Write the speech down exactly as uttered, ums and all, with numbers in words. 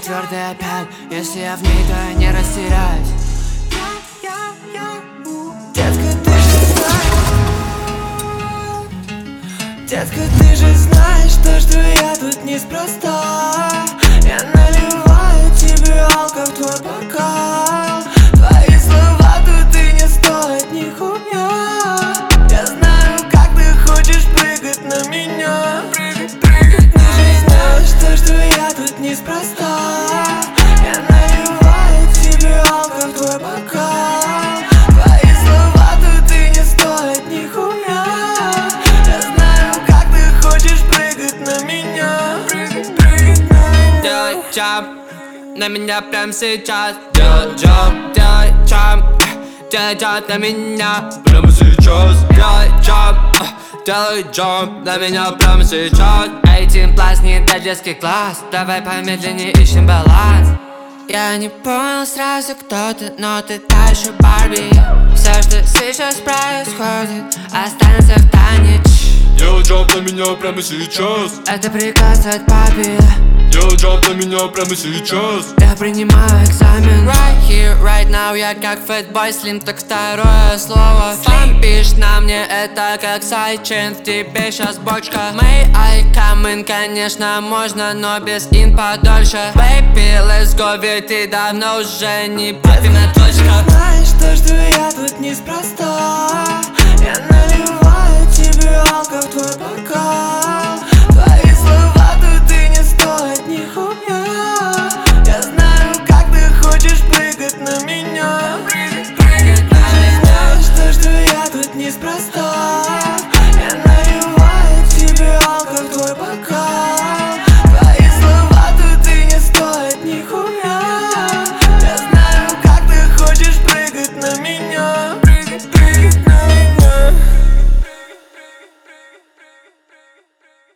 твердая пять. Если я в ней, то я не растеряюсь. Детка, ты же знаешь, детка, ты же знаешь, то, что я тут неспроста. Я наливаю тебе алко в твой бокал. Твои слова тут и не стоят нихуя. Я знаю, как ты хочешь прыгать на меня. Прыгать, прыгать, ты же знаешь, то, что я тут неспроста. Я наливаю тебе алко в твой бокал. Твои слова тут и не стоят нихуя. Я знаю, как ты хочешь прыгать на меня. Прыгать, прыгать на меня. Делай джамп на меня прямо сейчас. Делай джамп, делай джамп, делай джамп на меня прямо сейчас. Делай джамп, делай джамп на меня прямо сейчас. Один плюс не до детский класс. Давай помедленнее ищем баланс. Я не понял сразу, кто ты, но ты та еще Барби. Все, что сейчас происходит, останется в тайне. Делай джамп на меня прямо сейчас. Это приказ от папы. Делай джамп на меня прямо сейчас. Я принимаю экзамен. Right here, right now, я как Fatboy Slim, так второе слово. Фампишь на мне, это как сайдчейн. В тебе щас бочка. May I come in, конечно, можно, но без ин подольше. Baby, let's go, ведь ты давно уже не папина точка. Знаешь, то, что я тут неспроста. Я наливаю тебе алко в твой бокал.